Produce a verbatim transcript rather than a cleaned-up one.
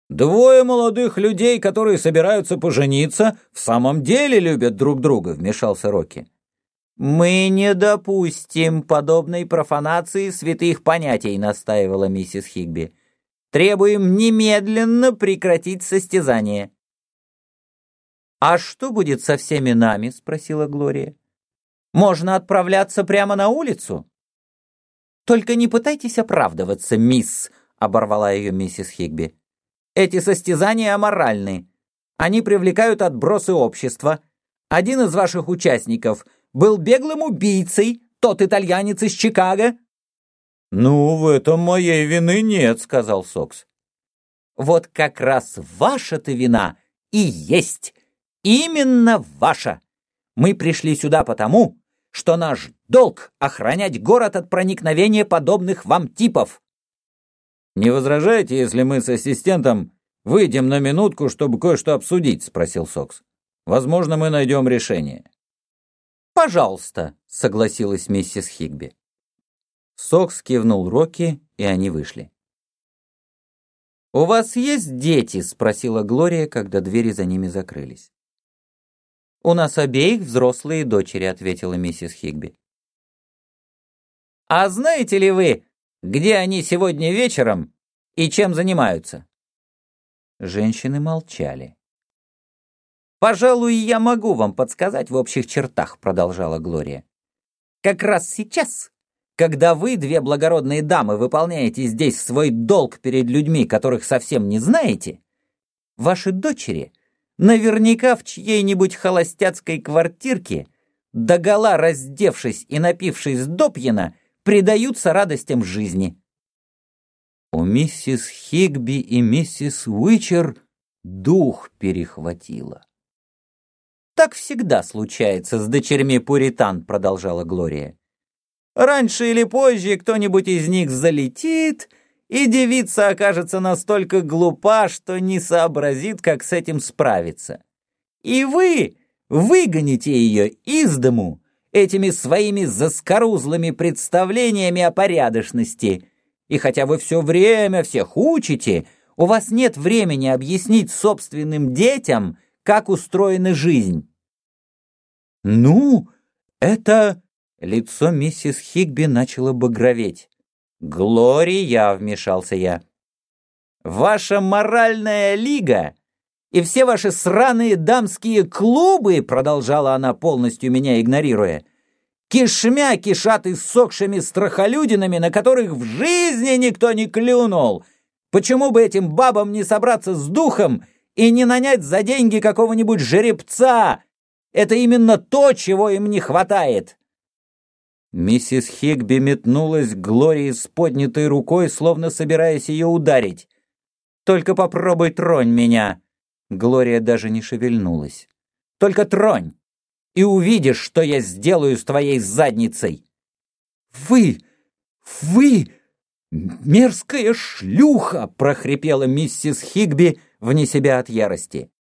Двое молодых людей, которые собираются пожениться, в самом деле любят друг друга», — вмешался Рокки. «Мы не допустим подобной профанации святых понятий», — настаивала миссис Хигби. «Требуем немедленно прекратить состязание». «А что будет со всеми нами?» — спросила Глория. «Можно отправляться прямо на улицу?» «Только не пытайтесь оправдываться, мисс», — оборвала ее миссис Хигби. «Эти состязания аморальны. Они привлекают отбросы общества. Один из ваших участников был беглым убийцей, тот итальянец из Чикаго». «Ну, в этом моей вины нет», — сказал Сокс. «Вот как раз ваша-то вина и есть. Именно ваша. Мы пришли сюда потому, что наш долг — охранять город от проникновения подобных вам типов». «Не возражаете, если мы с ассистентом выйдем на минутку, чтобы кое-что обсудить?» — спросил Сокс. «Возможно, мы найдем решение». «Пожалуйста», — согласилась миссис Хигби. Сокс кивнул Рокки, и они вышли. «У вас есть дети?» — спросила Глория, когда двери за ними закрылись. «У нас обеих взрослые дочери», — ответила миссис Хигби. «А знаете ли вы, где они сегодня вечером и чем занимаются?» Женщины молчали. «Пожалуй, я могу вам подсказать в общих чертах», — продолжала Глория. «Как раз сейчас, когда вы, две благородные дамы, выполняете здесь свой долг перед людьми, которых совсем не знаете, ваши дочери наверняка в чьей-нибудь холостяцкой квартирке, догола раздевшись и напившись допьяна, предаются радостям жизни». У миссис Хигби и миссис Уичер дух перехватило. «Так всегда случается с дочерьми пуритан», — продолжала Глория. «Раньше или позже кто-нибудь из них залетит, и девица окажется настолько глупа, что не сообразит, как с этим справиться. И вы выгоните ее из дому этими своими заскорузлыми представлениями о порядочности. И хотя вы все время всех учите, у вас нет времени объяснить собственным детям, как устроена жизнь». «Ну, это...» Лицо миссис Хигби начало багроветь. «Глория», — вмешался я. «Ваша моральная лига и все ваши сраные дамские клубы», — продолжала она, полностью меня игнорируя, «кишмя кишат иссохшими страхолюдинами, на которых в жизни никто не клюнул. Почему бы этим бабам не собраться с духом и не нанять за деньги какого-нибудь жеребца? Это именно то, чего им не хватает». Миссис Хигби метнулась к Глории с поднятой рукой, словно собираясь ее ударить. «Только попробуй тронь меня!» Глория даже не шевельнулась. «Только тронь, и увидишь, что я сделаю с твоей задницей!» «Вы! Вы! Мерзкая шлюха!» — прохрипела миссис Хигби вне себя от ярости.